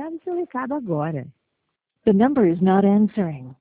o seu recado agora. The number is not answering.